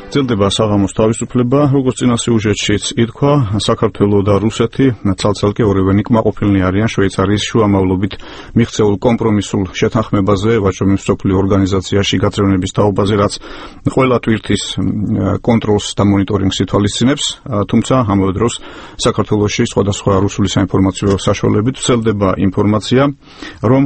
Ძილდება საღამოს თავისუფლება, როგორც წინა სიუჟეტშიც ითქვა, საქართველო და რუსეთი ცალ-ცალკე ორივენი კმაყოფილნი არიან შვეიცარიის შუამავლობით მიღწეულ კომპრომისულ შეთანხმებაზე ვაჭრობის მსოფლიო ორგანიზაციაში გაწევრიანების თაობაზე, რაც ყველა ტვირთის კონტროლს და მონიტორინგს ითვალისწინებს, თუმცა ამავე დროს საქართველოში სხვადასხვა რუსული საინფორმაციო საშუალებით ვრცელდება ინფორმაცია, რომ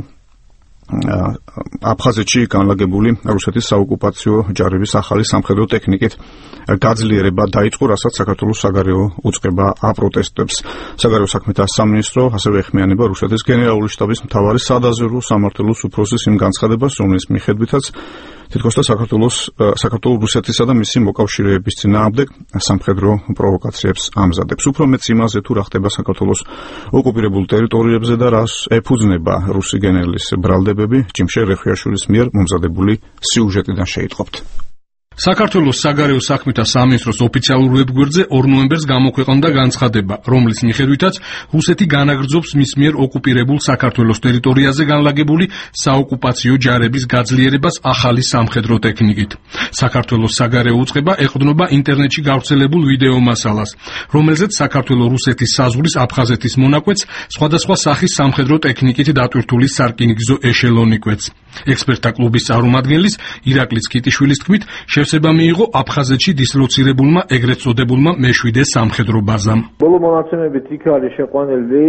აფხაზეთში განლაგებული რუსეთის საოკუპაციო ჯარების ახალი სამხედრო ტექნიკით გაძლიერება დაიწყო, რასაც საქართველოს საგარეო უწყება აპროტესტებს. საგარეო საქმეთა სამინისტრო ასევე ეხმიანება რუსეთის გენერალური შტაბის მთავარი სადაზვერვო სამმართველოს უფროსის იმ განცხადებას, რომლის მიხედვითაც თითქოს და საქართველოს რუსეთისა და მისი მოკავშირეების წინააღმდეგ სამხედრო პროვოკაციებს ამზადებს. უფრო მეც იმაზე, თუ რა ხდება საქართველოს ოკუპირებულ ტერიტორიებზე და რას ეფუძნება რუსი გენერლის ბრალდებები, ჯიმშე რეხვიაშვილის მიერ მომზადებული სიუჟეტიდან შეიტყობთ. საქართველოს საგარეო საქმეთა სამინისტროს ოფიციალურ ვებგვერდზე 2 ნოემბერს გამოქვეყნდა განცხადება, რომლის მიხედვითაც რუსეთი განაგრძობს მის მიერ ოკუპირებულ საქართველოს ტერიტორიაზე განლაგებული საოკუპაციო ჯარების გაძლიერებას ახალი სამხედრო ტექნიკით. საქართველოს საგარეო უწყება ეყრდნობა ინტერნეტში გავრცელებულ ვიდეო მასალას, რომელზეც საქართველო-რუსეთის საზღვრის აფხაზეთის მონაკვეთს სხვადასხვა სახის სამხედრო ტექნიკით დატვირთული სარკინიგზო ეშელონი კვეთს. ექსპერტთა კლუბის წარმომადგენლის ირაკლი კიტიშვილის თქმით, შევსება მიიღო აფხაზეთში დისლოცირებულმა ეგრეთ წოდებულმა მეშვიდე სამხედრო ბაზამ. ბოლო მონაცემებით იქ არის შეყვანილი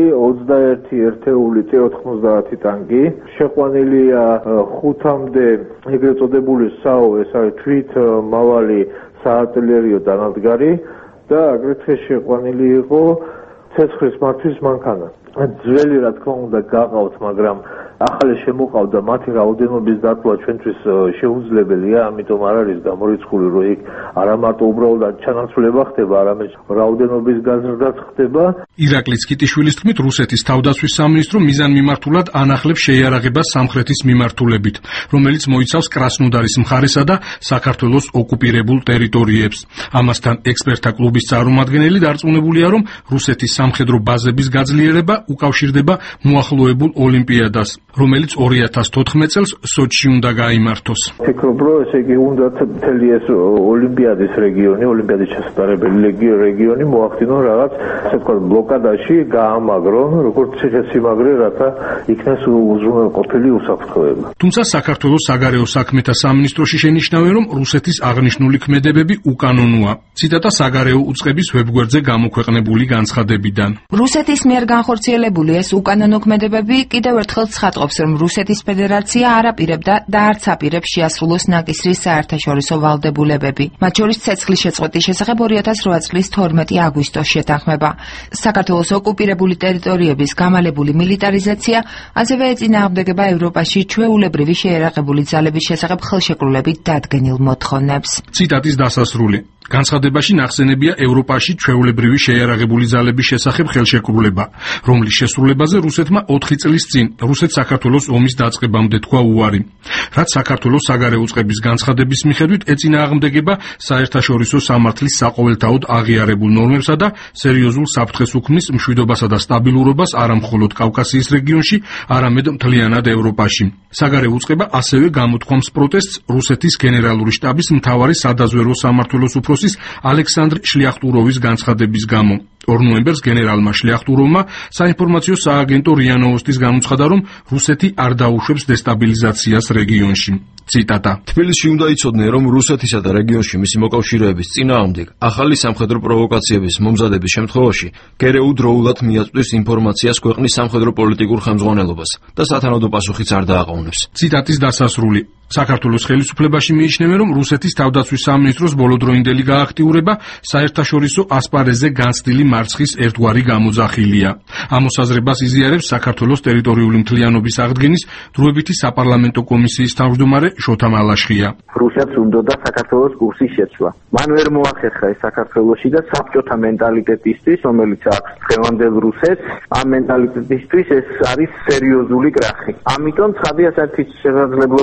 21 ერთეული T-90 ტანკი, შეყვანილია 5-მდე ეგრეთ წოდებული SAO, ეს არის თვითმავალი საარტილერიო დანადგარი და აგრეთვე შეყვანილი იყო ცეცხლის მართვის მანქანა. ძველი რა თქმა უნდა გაყავთ, მაგრამ ახალი შემოყავდა, მათი რაოდენობის დათვლა ჩვენთვის შეუძლებელია, ამიტომ არ არის გამორიცხული, რომ იქ არა მარტო უბრალოდ ჩანაცვლება ხდება, არამედ რაოდენობის გაზრდაც ხდება. ირაკლი კიტიშვილის თქმით, რუსეთის თავდაცვის სამინისტრო მიზანმიმართულად ანახლებს შეიარაღებას სამხრეთის მიმართულებით, რომელიც მოიცავს კრასნოდარის მხარესა და საქართველოს ოკუპირებულ ტერიტორიებს. ამასთან ექსპერტთა კლუბის წარმომადგენელი დარწმუნებულია, რომ რუსეთის სამხედრო ბაზების გაძლიერება უკავშირდება მოახლოებულ ოლიმპიადას, რომელიც 2014 წელს სოჩში უნდა გაიმართოს. ფიქრობ, რომ ესე იგი უნდა მთელი ეს ოლიმპიადის რეგიონი, ოლიმპიადის შესაძლებელი რეგიონი მოახდინონ რაღაც, ასე ვთქვათ, ბლოკადაში გაამაგრონ, როგორც ციხესიმაგრე, რათა იქნეს უზრუნველყოფილი უსაფრთხოება. თუმცა საქართველოს საგარეო საქმეთა სამინისტროში შენიშნავენ, რომ რუსეთის აღნიშნული ქმედებები უკანონოა. ციტატა საგარეო უწყების ვებგვერდზე გამოქვეყნებული განცხადებიდან. რუსეთის მიერ განხორციელებული ეს უკანონო ქმედებები კიდევ ერთხელ ცხადყოფს, რომ რუსეთის ფედერაცია არ აპირებდა და არც აპირებს შეასრულოს ნაკისრის საერთაშორისო ვალდებულებები. მათ შორის ცეცხლის შეწყვეტის შესახებ 2008 წლის 12 აგვისტოს შეთანხმება. საქართველოს ოკუპირებული ტერიტორიების გამალებული მილიტარიზაცია ასევე ეწინააღმდეგება ევროპაში ჩვეულებრივი შეიარაღებული ძალების შესახებ ხელშეკრულებით დადგენილ მოთხოვნებს. ციტატის დასასრული. განცხადებაში ნახსენებია ევროპაში ჩვეულებრივი შეიარაღებული ძალების შესახებ ხელშეკრულება, რომლის შესრულებაზე რუსეთმა 4 წლის წინ რუსეთ-საქართველოს ომის დაწყებამდე თქვა უარი. რაც საქართველოს საგარეო უწყების განცხადების მიხედვით ეწინააღმდეგება საერთაშორისო სამართლის საყოველთაოდ აღიარებულ ნორმებსა და სერიოზულ საფრთხეს უქმნის მშვიდობასა და სტაბილურობას არა მხოლოდ კავკასიის რეგიონში, არამედ მთლიანად ევროპაში. საგარეო უწყება ასევე გამოთქვამს პროტესტს რუსეთის გენერალური შტაბის მთავარი სადაზვერვო სამმართველოს უფროსის ალექსანდრ შლიახტუროვის განცხადების გამო. 2 ნოემბერს გენერალმა შლიახტუროვმა საინფორმაციო სააგენტო RIA Novostis განუცხადა, რომ რუსეთი არ დაუშვებს დესტაბილიზაციას რეგიონში. ციტატა. თბილისში უნდა იცოდნენ, რომ რუსეთისა და რეგიონში მისი მოკავშირეების წინააღმდეგ ახალი სამხედრო პროვოკაციების მომზადების შემთხვევაში გერეუ დროულად მიაწვდის ინფორმაციას ქვეყნის სამხედრო პოლიტიკურ ხელმძღვანელობას და სათანადო პასუხიც არ დააყოვნებს. ციტატის დასასრული. საქართველოს ხელისუფლებაში მიიჩნევენ, რომ რუსეთის თავდაცვის სამინისტროს ბოლოდროინდელი გააქტიურება საერთაშორისო ასპარეზზე განცდილი მარცხის ერთგვარი გამოძახილია. ამ მოსაზრებას იზიარებს საქართველოს ტერიტორიული მთლიანობის აღდგენის დროებითი საპარლამენტო კომისიის თავმჯდომარე შოთა მალაშხია. რუსეთს უნდოდა საქართველოს კურსის შეცვლა. მან ვერ მოახერხა ეს საქართველოში და საბჭოთა მენტალიტეტისთვის, რომელიც აქვს დღევანდელ რუსეთს, ამ მენტალიტეტისთვის ეს არის სერიოზული კრახი. ამიტომ ცხადია საერთის შესაძლებლობები მათ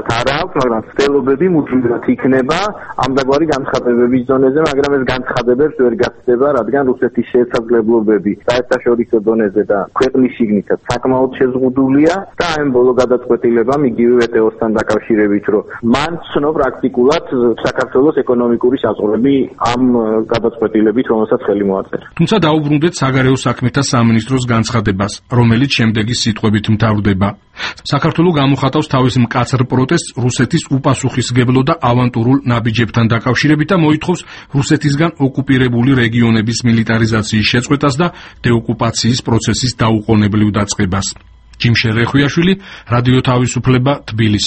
არ აქვს, მაგრამ ცდილობები მუდმივად იქნება ამდაგვარი განცხადებების დონეზე, მაგრამ ეს განცხადებებს ვერ გაცდება, რადგან რუსეთის შესაძლებლობები საერთაშორისო დონეზე და ქვეყნის შიგნითაც საკმაოდ შეზღუდულია და ამ ბოლო გადაწყვეტილებამ იგივე ვტო-სთან დაკავშირებით, რომ მან ცნო პრაქტიკულად საქართველოს ეკონომიკური საზღვრები ამ გადაწყვეტილებით, რომელსაც ხელი მოაწერა. თუმცა დაუბრუნდეთ საგარეო საქმეთა სამინისტროს განცხადებას, რომელიც შემდეგი სიტყვებით მთავრდება. საქართველო გამოხატავს თავის მკაცრ პროტესტს რუსეთის უპასუხისმგებლო და ავანტურულ ნაბიჯებთან დაკავშირებით და მოითხოვს რუსეთისგან ოკუპირებული რეგიონების მილიტარიზაციის შეწყვეტას და დეოკუპაციის პროცესის დაუყოვნებლივ დაწყებას. ჯიმშე რეხვიაშვილი, რადიო თავისუფლება, თბილისი.